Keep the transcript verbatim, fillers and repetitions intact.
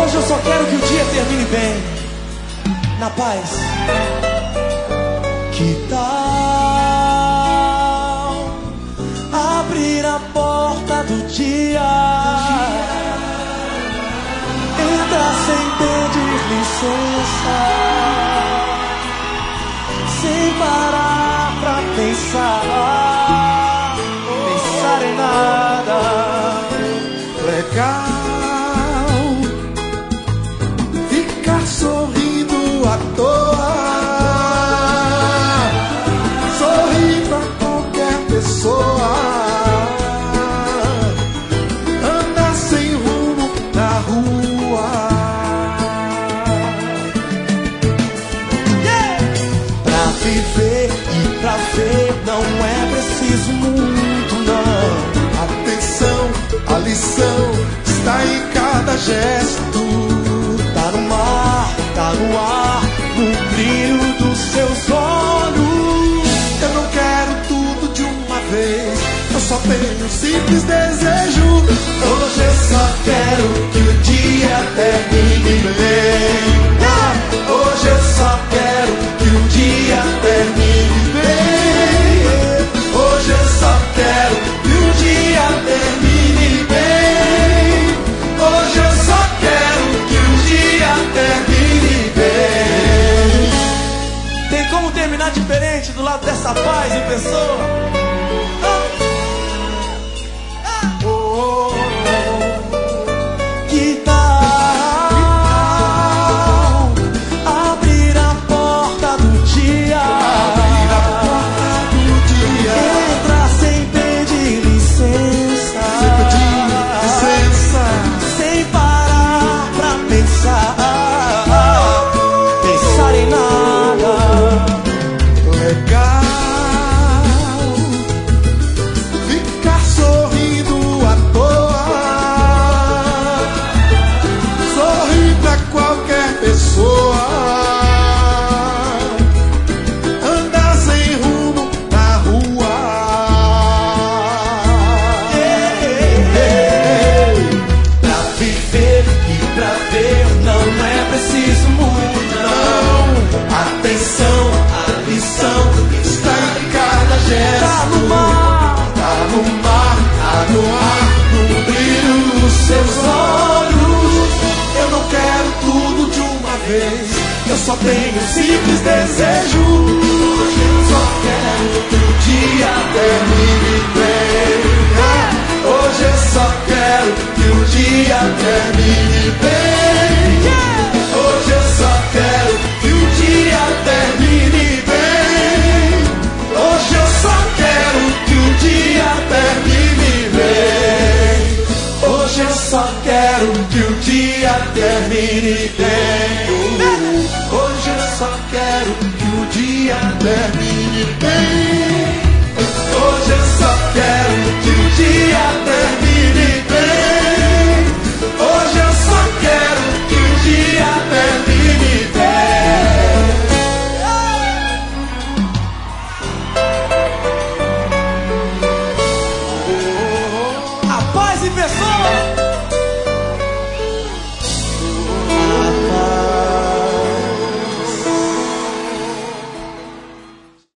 Hoje eu só quero que o dia termine bem, na paz. Que tal abrir a porta do dia? Entra sem pedir licença, sem parar pra pensar, pensar em nada. Legal ficar sorrindo à toa, sorrir pra qualquer pessoa, andar sem rumo na rua. Yeah! Pra viver e pra ver não é preciso muito, não. Atenção, a lição está em cada gesto. Tá no mar, tá no ar, no brilho dos seus olhos. Eu não quero tudo de uma vez, eu só tenho um simples desejo. Hoje eu só quero que o dia termine bem. Hoje eu só quero que o dia termine bem. Hoje eu só quero que o dia termine bem. Hoje eu só quero que o dia termine bem. Tem como terminar diferente do lado dessa paz em pessoa? Oh, oh, oh. Que tal abrir a porta do dia? Abrir a porta do dia. Entrar sem pedir licença, Sem pedir licença, sem parar pra pensar, pensar em nada. legal ficar sorrindo à toa, sorrir pra qualquer pessoa, andar sem rumo na rua. Pra viver e pra ver não é preciso muito, não. Atenção, a lição está em cada gesto. Tá no mar, Tá no mar, tá no ar, no brilho dos seus olhos. Eu não quero tudo de uma vez, eu só tenho um simples desejo. Hoje eu só quero que o dia termine bem. Hoje eu só quero que o dia termine bem. Hoje eu só quero que o dia termine bem. Hoje eu só quero que o dia termine bem. Hoje eu só quero que o dia termine bem. Hoje eu só quero que o dia termine bem.